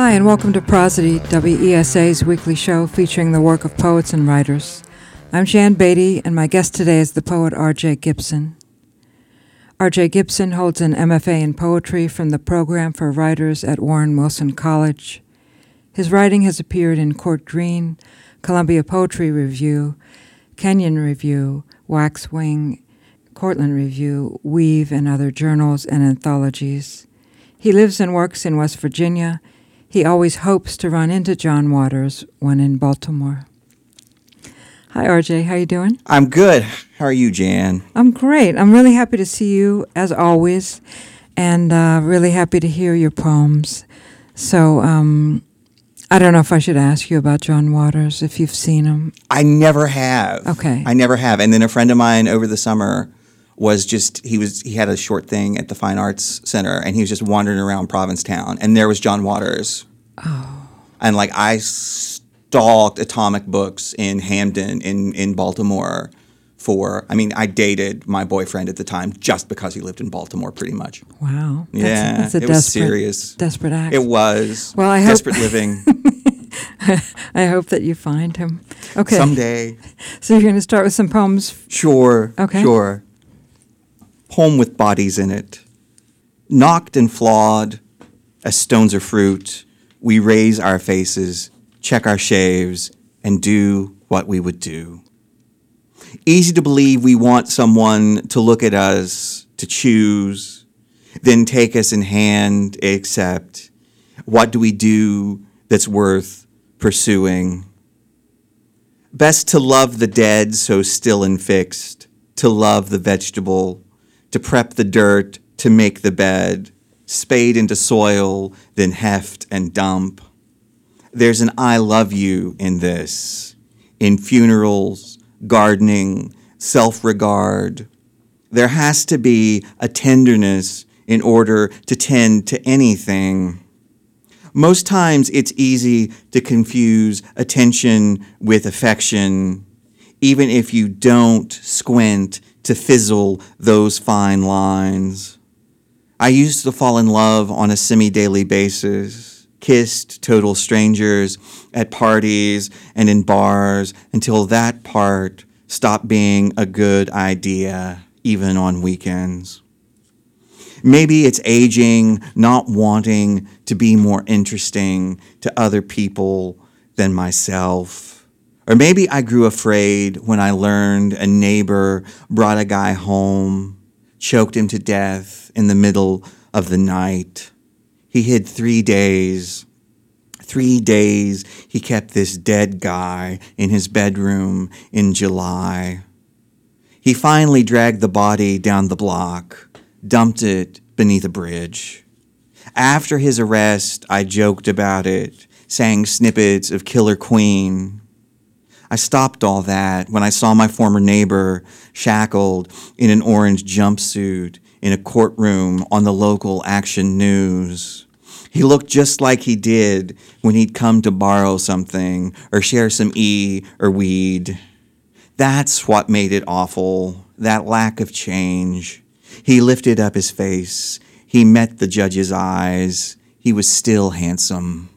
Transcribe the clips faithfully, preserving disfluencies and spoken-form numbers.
Hi, and welcome to Prosody, W E S A's weekly show featuring the work of poets and writers. I'm Jan Beatty, and my guest today is the poet R J Gibson. R J Gibson holds an M F A in poetry from the Program for Writers at Warren Wilson College. His writing has appeared in Court Green, Columbia Poetry Review, Kenyon Review, Waxwing, Cortland Review, Weave, and other journals and anthologies. He lives and works in West Virginia. He always hopes to run into John Waters when in Baltimore. Hi, R J. How you doing? I'm good. How are you, Jan? I'm great. I'm really happy to see you, as always, and uh, really happy to hear your poems. So, um, I don't know if I should ask you about John Waters, if you've seen him. I never have. Okay. I never have. And then a friend of mine over the summer was just, he was he had a short thing at the Fine Arts Center, and he was just wandering around Provincetown, and there was John Waters. Oh. And like I stalked Atomic Books in Hamden, in, in Baltimore for, I mean, I dated my boyfriend at the time just because he lived in Baltimore pretty much. Wow. That's yeah, a, that's a it desperate, was serious. Desperate act. It was. Well, I Desperate hope, living. I hope that you find him. Okay. Someday. So you're going to start with some poems? Sure. Okay. Sure. Poem with bodies in it. Knocked and flawed, as stones are fruit, we raise our faces, check our shaves, and do what we would do. Easy to believe we want someone to look at us, to choose, then take us in hand, except what do we do that's worth pursuing? Best to love the dead so still and fixed, to love the vegetable, to prep the dirt, to make the bed, spade into soil, then heft and dump. There's an I love you in this, in funerals, gardening, self-regard. There has to be a tenderness in order to tend to anything. Most times it's easy to confuse attention with affection, even if you don't squint to fizzle those fine lines. I used to fall in love on a semi-daily basis, kissed total strangers at parties and in bars until that part stopped being a good idea, even on weekends. Maybe it's aging, not wanting to be more interesting to other people than myself. Or maybe I grew afraid when I learned a neighbor brought a guy home, choked him to death in the middle of the night. He hid three days. Three days he kept this dead guy in his bedroom in July. He finally dragged the body down the block, dumped it beneath a bridge. After his arrest, I joked about it, sang snippets of Killer Queen. I stopped all that when I saw my former neighbor shackled in an orange jumpsuit in a courtroom on the local Action News. He looked just like he did when he'd come to borrow something or share some E or weed. That's what made it awful, that lack of change. He lifted up his face. He met the judge's eyes. He was still handsome.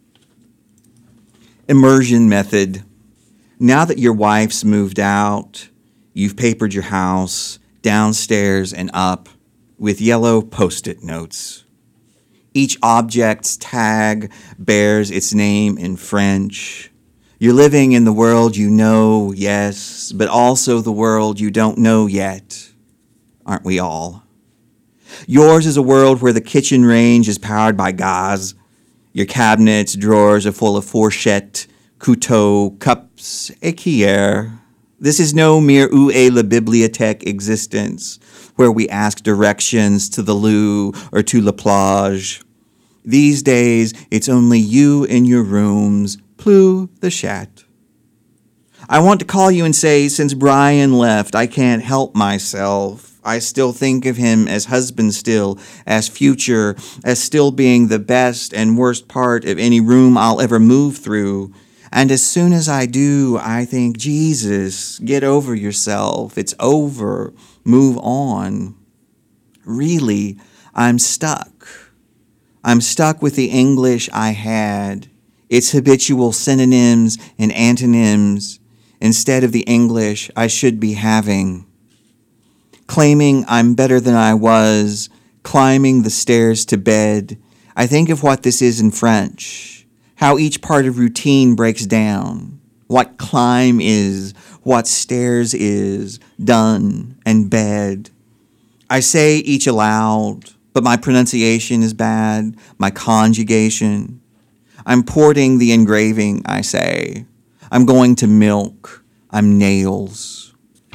Immersion method. Now that your wife's moved out, you've papered your house downstairs and up with yellow Post-it notes. Each object's tag bears its name in French. You're living in the world you know, yes, but also the world you don't know yet. Aren't we all? Yours is a world where the kitchen range is powered by gas. Your cabinets, drawers are full of fourchette, couteau, cups, équerre. This is no mere où est la bibliothèque existence, where we ask directions to the loo or to la plage. These days, it's only you in your rooms, plus the chat. I want to call you and say, since Brian left, I can't help myself. I still think of him as husband still, as future, as still being the best and worst part of any room I'll ever move through. And as soon as I do, I think, Jesus, get over yourself. It's over. Move on. Really, I'm stuck. I'm stuck with the English I had, its habitual synonyms and antonyms, instead of the English I should be having. Claiming I'm better than I was, climbing the stairs to bed, I think of what this is in French, how each part of routine breaks down, what climb is, what stairs is, done, and bed. I say each aloud, but my pronunciation is bad, my conjugation. I'm porting the engraving, I say. I'm going to milk. I'm nails.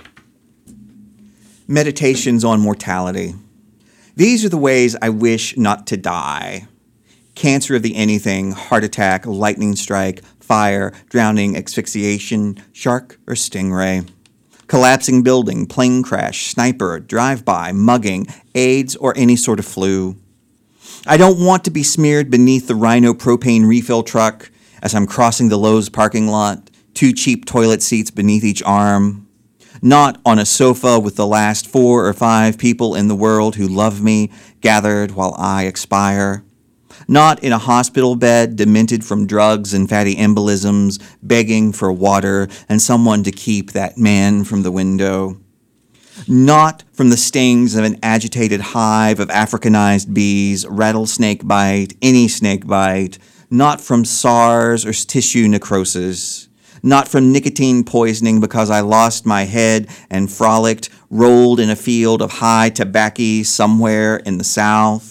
Meditations on mortality. These are the ways I wish not to die. Cancer of the anything, heart attack, lightning strike, fire, drowning, asphyxiation, shark or stingray. Collapsing building, plane crash, sniper, drive-by, mugging, AIDS, or any sort of flu. I don't want to be smeared beneath the Rhino propane refill truck as I'm crossing the Lowe's parking lot, two cheap toilet seats beneath each arm. Not on a sofa with the last four or five people in the world who love me gathered while I expire. Not in a hospital bed, demented from drugs and fatty embolisms, begging for water and someone to keep that man from the window. Not from the stings of an agitated hive of Africanized bees, rattlesnake bite, any snake bite. Not from SARS or tissue necrosis. Not from nicotine poisoning because I lost my head and frolicked, rolled in a field of high tobacco somewhere in the South.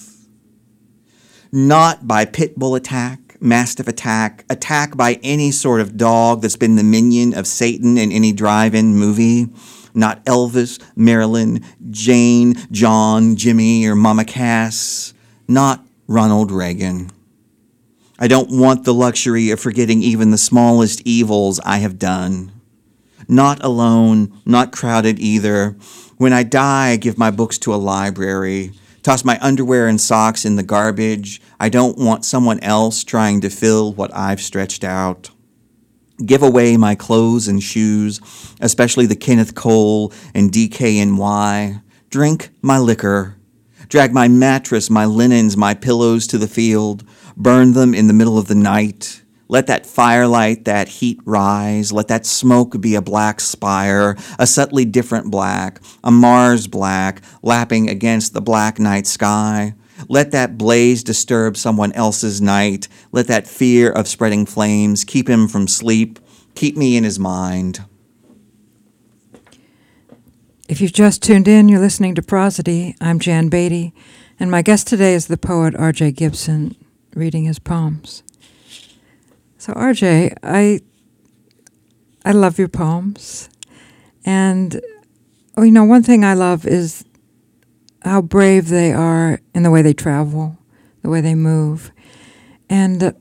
Not by pit bull attack, mastiff attack, attack by any sort of dog that's been the minion of Satan in any drive-in movie. Not Elvis, Marilyn, Jane, John, Jimmy, or Mama Cass. Not Ronald Reagan. I don't want the luxury of forgetting even the smallest evils I have done. Not alone, not crowded either. When I die, I give my books to a library. Toss my underwear and socks in the garbage. I don't want someone else trying to fill what I've stretched out. Give away my clothes and shoes, especially the Kenneth Cole and D K N Y. Drink my liquor. Drag my mattress, my linens, my pillows to the field. Burn them in the middle of the night. Let that firelight, that heat rise. Let that smoke be a black spire, a subtly different black, a Mars black, lapping against the black night sky. Let that blaze disturb someone else's night. Let that fear of spreading flames keep him from sleep, keep me in his mind. If you've just tuned in, you're listening to Prosody. I'm Jan Beatty, and my guest today is the poet R J Gibson, reading his poems. So R J, I I love your poems, and oh, you know, one thing I love is how brave they are in the way they travel, the way they move. And uh,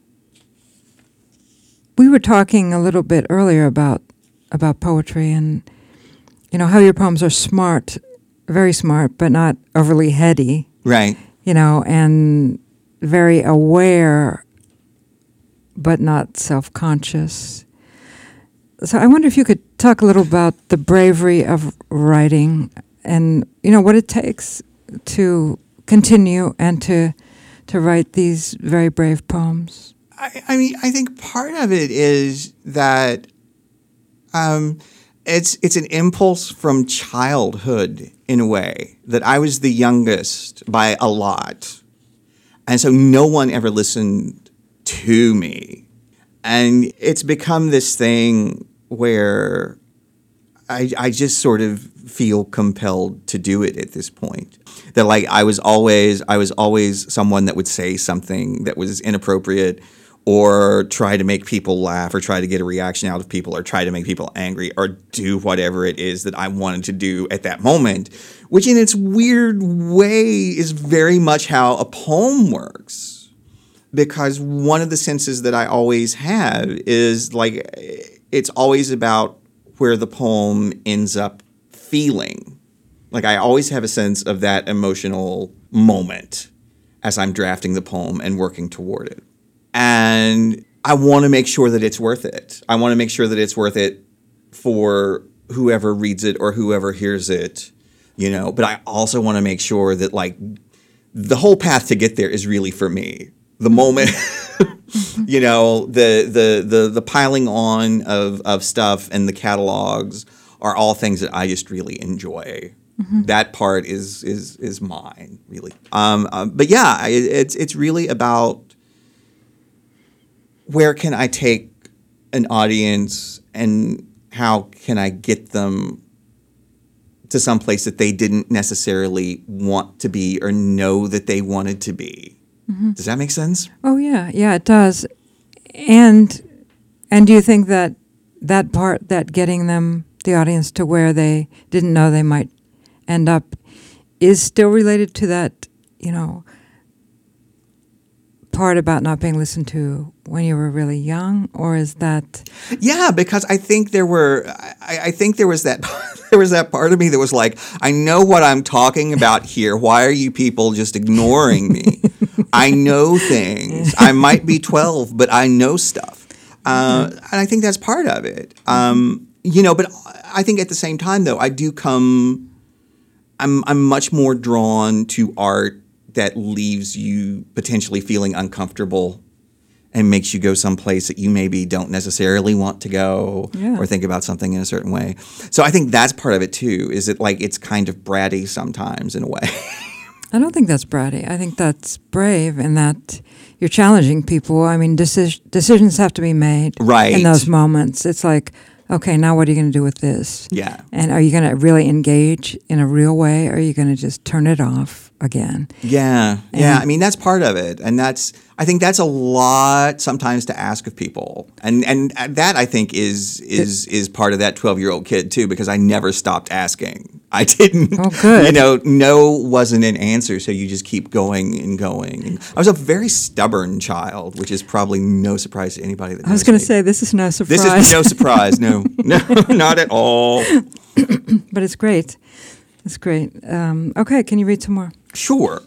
we were talking a little bit earlier about about poetry and, you know, how your poems are smart, very smart, but not overly heady. Right. You know, and very aware, but not self-conscious. So I wonder if you could talk a little about the bravery of writing and, you know, what it takes to continue and to to write these very brave poems. I, I mean, I think part of it is that um, it's it's an impulse from childhood in a way, that I was the youngest by a lot. And so no one ever listened to me. And it's become this thing where I, I just sort of feel compelled to do it at this point. That like I was always I was always someone that would say something that was inappropriate or try to make people laugh or try to get a reaction out of people or try to make people angry or do whatever it is that I wanted to do at that moment, which in its weird way is very much how a poem works. Because one of the senses that I always have is like it's always about where the poem ends up feeling. Like I always have a sense of that emotional moment as I'm drafting the poem and working toward it. And I want to make sure that it's worth it. I want to make sure that it's worth it for whoever reads it or whoever hears it, you know. But I also want to make sure that like the whole path to get there is really for me. The moment, you know, the, the the the piling on of of stuff and the catalogs are all things that I just really enjoy. Mm-hmm. That part is is is mine, really. Um, um, but yeah, I, it's it's really about where can I take an audience and how can I get them to some place that they didn't necessarily want to be or know that they wanted to be. Mm-hmm. Does that make sense? Oh yeah, yeah, it does. And and do you think that that part, that getting them, the audience, to where they didn't know they might end up, is still related to that, you know, part about not being listened to when you were really young, or is that? Yeah, because I think there were, I, I think there was that, there was that part of me that was like, I know what I'm talking about here. Why are you people just ignoring me? I know things. I might be twelve, but I know stuff, uh, mm-hmm. and I think that's part of it. Um, you know, but I think at the same time, though, I do come. I'm I'm much more drawn to art that leaves you potentially feeling uncomfortable and makes you go someplace that you maybe don't necessarily want to go, yeah. or think about something in a certain way. So I think that's part of it too, is it like it's kind of bratty sometimes in a way. I don't think that's bratty. I think that's brave in that you're challenging people. I mean, deci- decisions have to be made right. in those moments. It's like, okay, now what are you going to do with this? Yeah. And are you going to really engage in a real way, or are you going to just turn it off again? Yeah. And yeah. I mean, that's part of it. And that's, I think that's a lot sometimes to ask of people. And and that, I think, is is is part of that twelve-year-old kid, too, because I never stopped asking. I didn't, oh, good. you know, no wasn't an answer, so you just keep going and going. And I was a very stubborn child, which is probably no surprise to anybody that knows I was going to me. say, this is no surprise. This is no surprise, no. No, not at all. But it's great. It's great. Um, okay, can you read some more? Sure.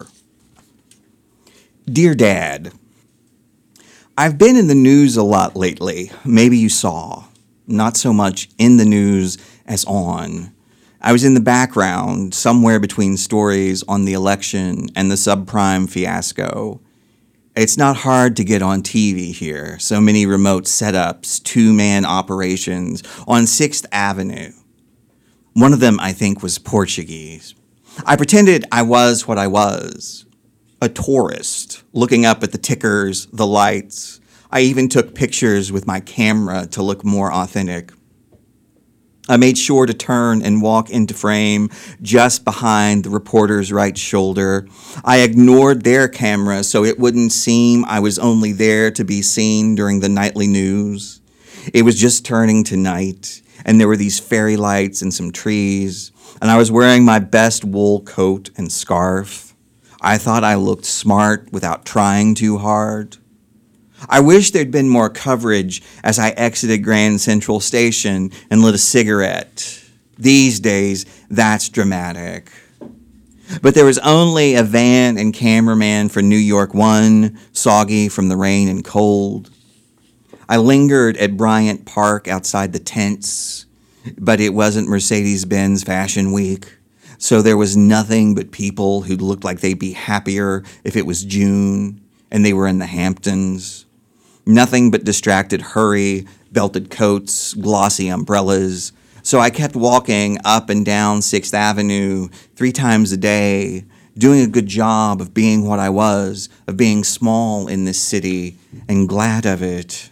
Dear Dad, I've been in the news a lot lately. Maybe you saw. Not so much in the news as on. I was in the background, somewhere between stories on the election and the subprime fiasco. It's not hard to get on T V here. So many remote setups, two-man operations on sixth Avenue. One of them, I think, was Portuguese. I pretended I was what I was, a tourist, looking up at the tickers, the lights. I even took pictures with my camera to look more authentic. I made sure to turn and walk into frame just behind the reporter's right shoulder. I ignored their camera so it wouldn't seem I was only there to be seen during the nightly news. It was just turning to night, and there were these fairy lights and some trees, and I was wearing my best wool coat and scarf. I thought I looked smart without trying too hard. I wish there'd been more coverage as I exited Grand Central Station and lit a cigarette. These days, that's dramatic. But there was only a van and cameraman for New York One, soggy from the rain and cold. I lingered at Bryant Park outside the tents, but it wasn't Mercedes-Benz Fashion Week, so there was nothing but people who looked like they'd be happier if it was June and they were in the Hamptons. Nothing but distracted hurry, belted coats, glossy umbrellas. So I kept walking up and down sixth Avenue three times a day, doing a good job of being what I was, of being small in this city, and glad of it.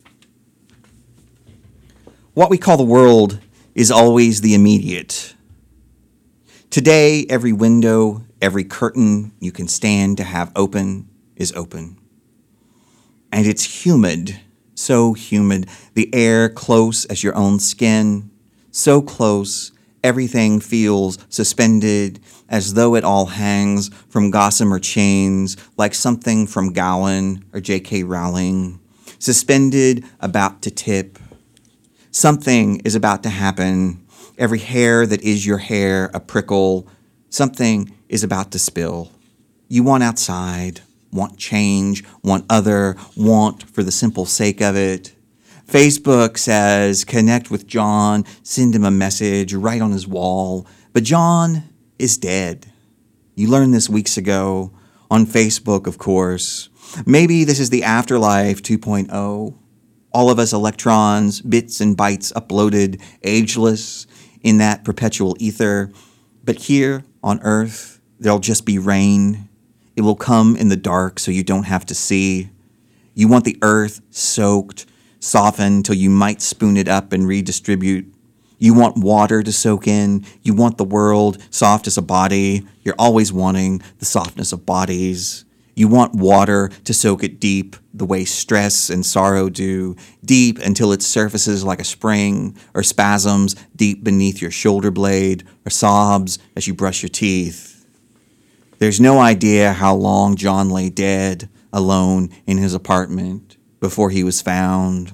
What we call the world is always the immediate. Today, every window, every curtain you can stand to have open is open. And it's humid, so humid, the air close as your own skin, so close, everything feels suspended, as though it all hangs from gossamer chains, like something from Gowan or J K Rowling, suspended, about to tip. Something is about to happen, every hair that is your hair a prickle, something is about to spill. You want outside. Want change, want other, want for the simple sake of it. Facebook says, connect with John, send him a message right on his wall. But John is dead. You learned this weeks ago on Facebook, of course. Maybe this is the afterlife two point oh. All of us electrons, bits and bytes uploaded, ageless in that perpetual ether. But here on Earth, there'll just be rain. It will come in the dark so you don't have to see. You want the earth soaked, softened till you might spoon it up and redistribute. You want water to soak in. You want the world soft as a body. You're always wanting the softness of bodies. You want water to soak it deep, the way stress and sorrow do, deep until it surfaces like a spring, or spasms deep beneath your shoulder blade, or sobs as you brush your teeth. There's no idea how long John lay dead, alone in his apartment, before he was found.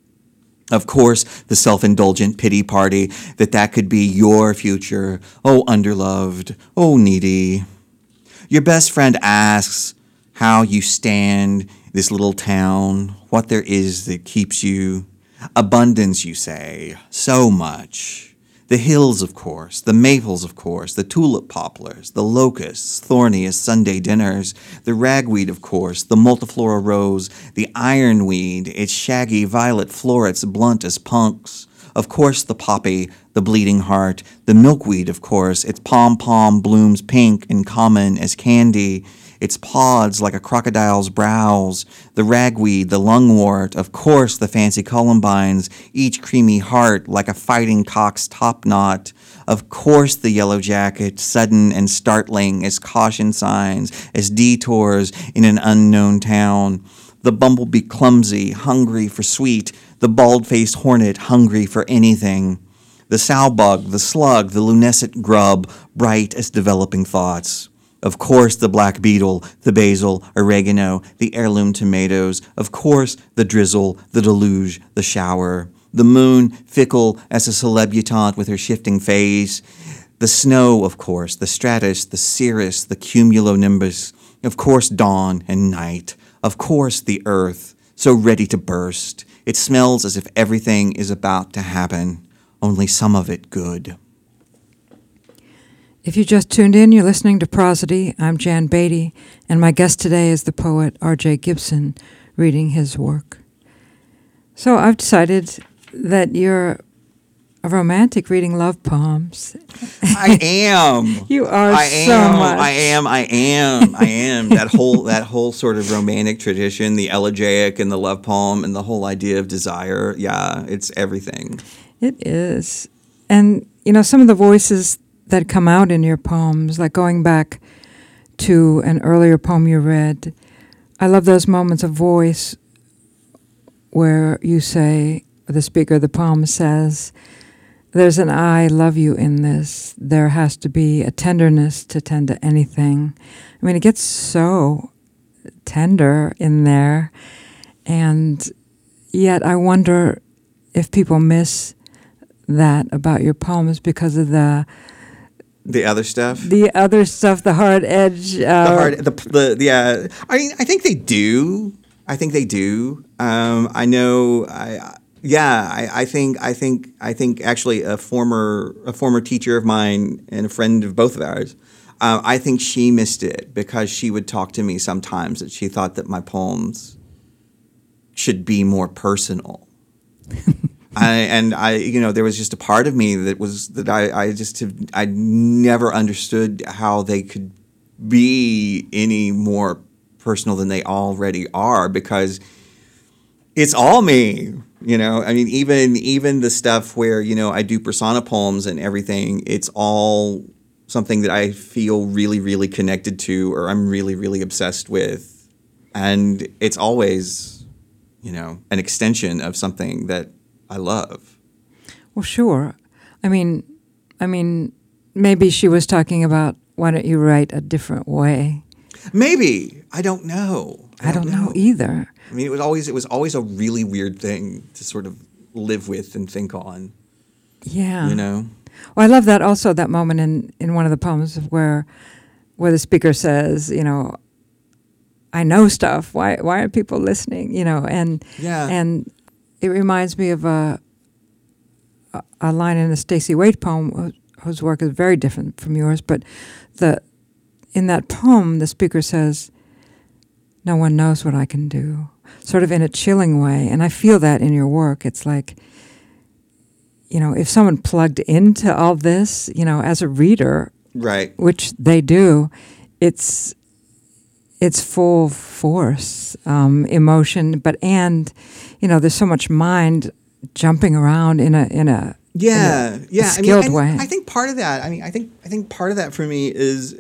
Of course, the self-indulgent pity party that that could be your future, oh underloved, oh needy. Your best friend asks how you stand this little town, what there is that keeps you. Abundance, you say, so much. The hills, of course, the maples, of course, the tulip poplars, the locusts, thorny as Sunday dinners, the ragweed, of course, the multiflora rose, the ironweed, its shaggy violet florets blunt as punks, of course the poppy, the bleeding heart, the milkweed, of course, its pom-pom blooms pink and common as candy, its pods like a crocodile's brows, the ragweed, the lungwort, of course the fancy columbines, each creamy heart like a fighting cock's topknot, of course the yellow jacket, sudden and startling as caution signs, as detours in an unknown town, the bumblebee clumsy, hungry for sweet, the bald-faced hornet hungry for anything, the sowbug, the slug, the lunescent grub, bright as developing thoughts. Of course, the black beetle, the basil, oregano, the heirloom tomatoes. Of course, the drizzle, the deluge, the shower. The moon, fickle as a celebutante with her shifting face. The snow, of course, the stratus, the cirrus, the cumulonimbus. Of course, dawn and night. Of course, the earth, so ready to burst. It smells as if everything is about to happen, only some of it good. If you just tuned in, you're listening to Prosody. I'm Jan Beatty, and my guest today is the poet R J Gibson, reading his work. So I've decided that you're a romantic reading love poems. I am. You are I so am, much. I am. I am. I am. That whole that whole sort of romantic tradition, the elegiac and the love poem, and the whole idea of desire. Yeah, it's everything. It is, and you know some of the voices that come out in your poems, like going back to an earlier poem you read. I love those moments of voice where you say, the speaker of the poem says, there's an I love you in this. There has to be a tenderness to tend to anything. I mean, it gets so tender in there. And yet I wonder if people miss that about your poems because of the The other stuff? The other stuff, the hard edge. Uh, the hard, the, the, yeah. I mean, I think they do. I think they do. Um, I know, I, yeah, I, I think, I think, I think actually a former, a former teacher of mine and a friend of both of ours, uh, I think she missed it because she would talk to me sometimes that she thought that my poems should be more personal. I, and I, you know, there was just a part of me that was that I, I just have, I never understood how they could be any more personal than they already are because it's all me, you know. I mean, even even the stuff where you know I do persona poems and everything, it's all something that I feel really, really connected to, or I'm really, really obsessed with, and it's always, you know, an extension of something that I love. Well, sure. I mean, I mean, maybe she was talking about why don't you write a different way? Maybe. I don't know. I, I don't, don't know. know either. I mean, it was always it was always a really weird thing to sort of live with and think on. Yeah. You know. Well, I love that also that moment in, in one of the poems where where the speaker says, you know, I know stuff. Why why aren't people listening? You know, and yeah. and it reminds me of a a, a line in a Stacey Waite poem whose work is very different from yours, but the in that poem, the speaker says, "No one knows what I can do," sort of in a chilling way. And I feel that in your work. It's like, you know, if someone plugged into all this, you know, as a reader, right, which they do, it's it's full force, um, emotion, but and, you know, there's so much mind jumping around in a in a yeah, in a, yeah, a skilled I mean, way. I, I think part of that. I mean, I think I think part of that for me is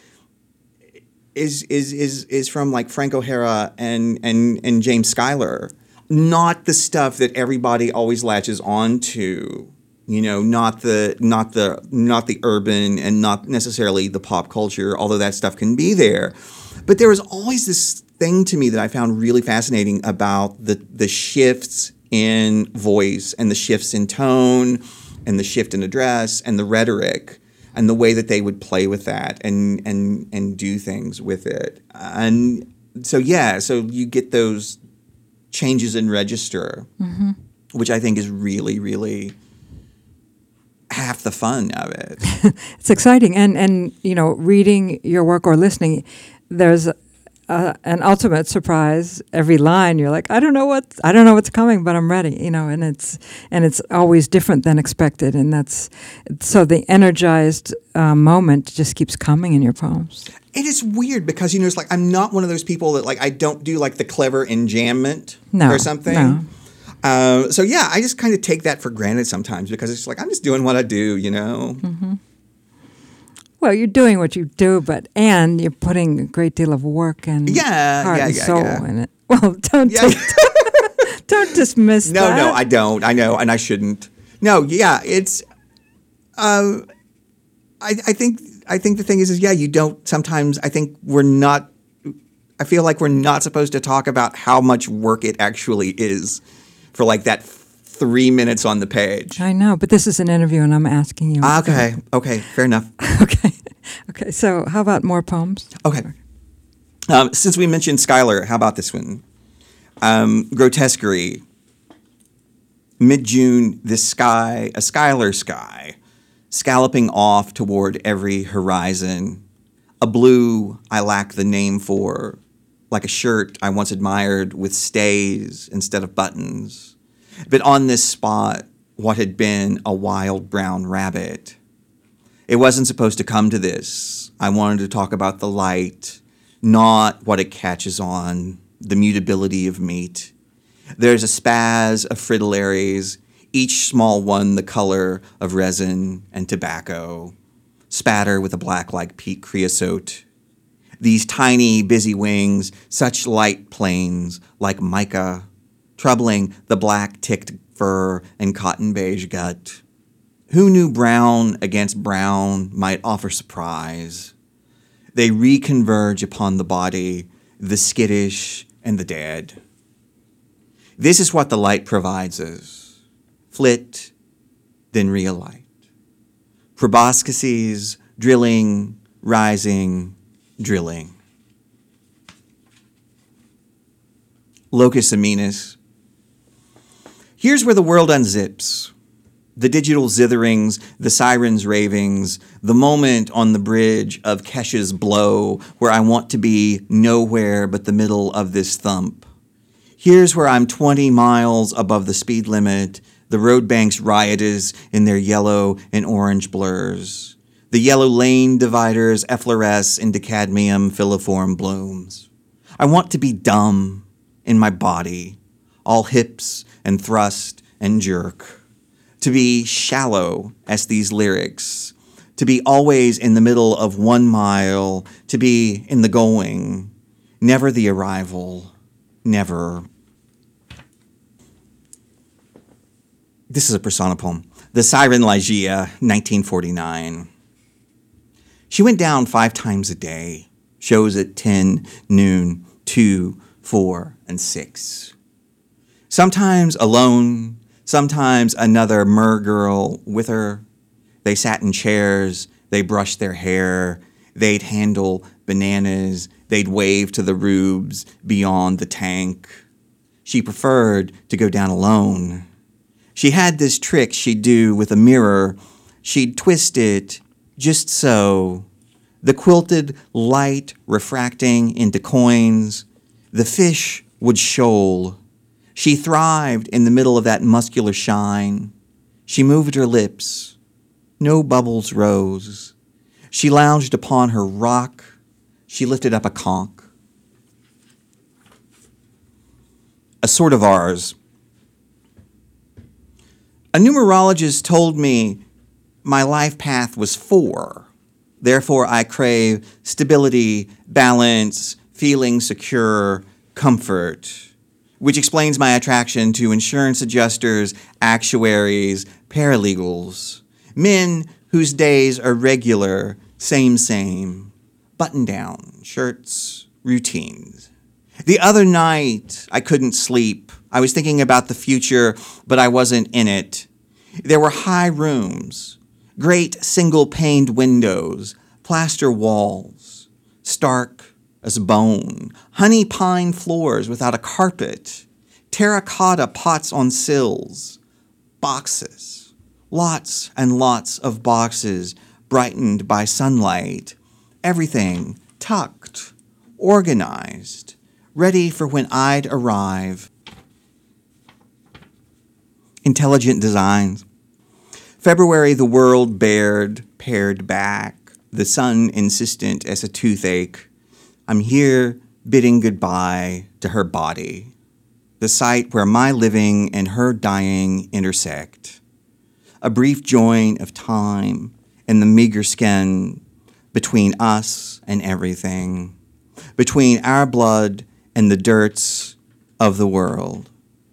is is is is from like Frank O'Hara and and and James Schuyler, not the stuff that everybody always latches on to. You know, not the not the not the urban and not necessarily the pop culture, although that stuff can be there. But there was always this thing to me that I found really fascinating about the the shifts in voice and the shifts in tone and the shift in address and the rhetoric and the way that they would play with that and and and do things with it. And so yeah, so you get those changes in register, mm-hmm. which I think is really, really half the fun of it. It's exciting. And, and, you know, reading your work or listening, there's uh, an ultimate surprise. Every line, you're like, I don't know what, I don't know what's coming, but I'm ready, you know, and it's, and it's always different than expected. And that's, so the energized uh, moment just keeps coming in your poems. It is weird because, you know, it's like, I'm not one of those people that like, I don't do like the clever enjambment no, or something. No. Uh, so yeah, I just kind of take that for granted sometimes because it's like I'm just doing what I do, you know. Mm-hmm. Well, you're doing what you do, but and you're putting a great deal of work and yeah, heart yeah, and yeah, soul yeah. in it. Well, don't yeah. don't, don't dismiss no, that. No, no, I don't. I know, and I shouldn't. No, yeah, it's. Uh, I I think I think the thing is is yeah, you don't sometimes. I think we're not. I feel like we're not supposed to talk about how much work it actually is. For like that three minutes on the page. I know, but this is an interview and I'm asking you. Okay, okay, fair enough. okay, okay, so how about more poems? Okay. Um, since we mentioned Schuyler, how about this one? Um, Grotesquerie. Mid-June, this sky, a Schuyler sky, scalloping off toward every horizon. A blue I lack the name for, like a shirt I once admired with stays instead of buttons. But on this spot, what had been a wild brown rabbit. It wasn't supposed to come to this. I wanted to talk about the light, not what it catches on, the mutability of meat. There's a spaz of fritillaries, each small one the color of resin and tobacco, spatter with a black like peat creosote. These tiny, busy wings, such light planes, like mica, troubling the black ticked fur and cotton beige gut. Who knew brown against brown might offer surprise? They reconverge upon the body, the skittish and the dead. This is what the light provides us. Flit, then real light. Proboscises, drilling, rising, drilling. Locus Aminus. Here's where the world unzips. The digital zitherings, the sirens' ravings, the moment on the bridge of Kesha's blow where I want to be nowhere but the middle of this thump. Here's where I'm twenty miles above the speed limit, the road banks riotous in their yellow and orange blurs. The yellow lane dividers effloresce into cadmium filiform blooms. I want to be dumb in my body, all hips and thrust and jerk. To be shallow as these lyrics, to be always in the middle of one mile, to be in the going, never the arrival, never. This is a persona poem. The Siren Ligeia, nineteen forty-nine. She went down five times a day, shows at ten, noon, two, four, and six. Sometimes alone, sometimes another mer girl with her. They sat in chairs, they brushed their hair, they'd handle bananas, they'd wave to the rubes beyond the tank. She preferred to go down alone. She had this trick she'd do with a mirror. She'd twist it just so, the quilted light refracting into coins, the fish would shoal. She thrived in the middle of that muscular shine. She moved her lips. No bubbles rose. She lounged upon her rock. She lifted up a conch. A sort of ours. A numerologist told me my life path was four. Therefore, I crave stability, balance, feeling secure, comfort, which explains my attraction to insurance adjusters, actuaries, paralegals, men whose days are regular, same, same, button-down, shirts, routines. The other night, I couldn't sleep. I was thinking about the future, but I wasn't in it. There were high rooms, great single-paned windows, plaster walls, stark as bone, honey pine floors without a carpet, terracotta pots on sills, boxes, lots and lots of boxes brightened by sunlight, everything tucked, organized, ready for when I'd arrive. Intelligent designs. February, the world bared, pared back, the sun insistent as a toothache. I'm here bidding goodbye to her body, the site where my living and her dying intersect. A brief join of time and the meager skin between us and everything, between our blood and the dirts of the world.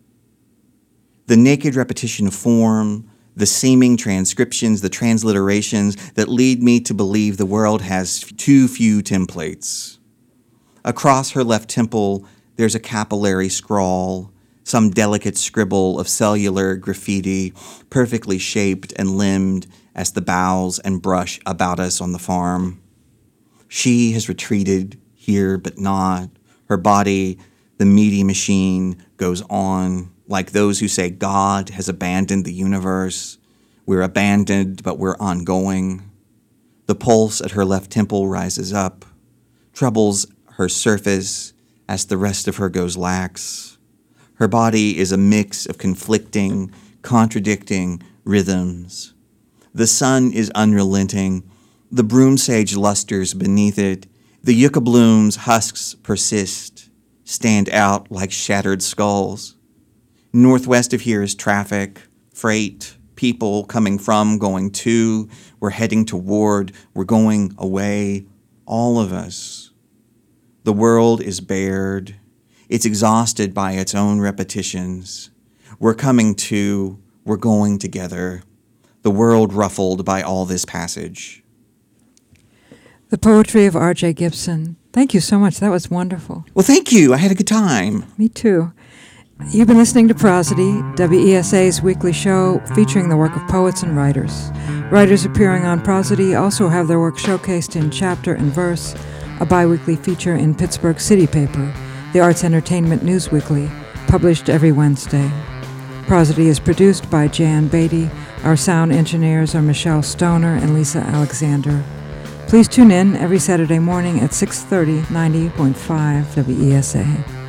The naked repetition of form, the seeming transcriptions, the transliterations that lead me to believe the world has too few templates. Across her left temple, there's a capillary scrawl, some delicate scribble of cellular graffiti, perfectly shaped and limbed as the boughs and brush about us on the farm. She has retreated here but not. Her body, the meaty machine, goes on. Like those who say God has abandoned the universe. We're abandoned, but we're ongoing. The pulse at her left temple rises up, troubles her surface as the rest of her goes lax. Her body is a mix of conflicting, contradicting rhythms. The sun is unrelenting. The broom sage lusters beneath it. The yucca bloom's husks persist, stand out like shattered skulls. Northwest of here is traffic, freight, people coming from, going to, we're heading toward, we're going away, all of us. The world is bared. It's exhausted by its own repetitions. We're coming to, we're going together. The world ruffled by all this passage. The poetry of R J Gibson. Thank you so much. That was wonderful. Well, thank you. I had a good time. Me too. You've been listening to Prosody, W E S A's weekly show featuring the work of poets and writers. Writers appearing on Prosody also have their work showcased in Chapter and Verse, a bi-weekly feature in Pittsburgh City Paper, the Arts Entertainment News Weekly, published every Wednesday. Prosody is produced by Jan Beatty. Our sound engineers are Michelle Stoner and Lisa Alexander. Please tune in every Saturday morning at six thirty, ninety point five W E S A.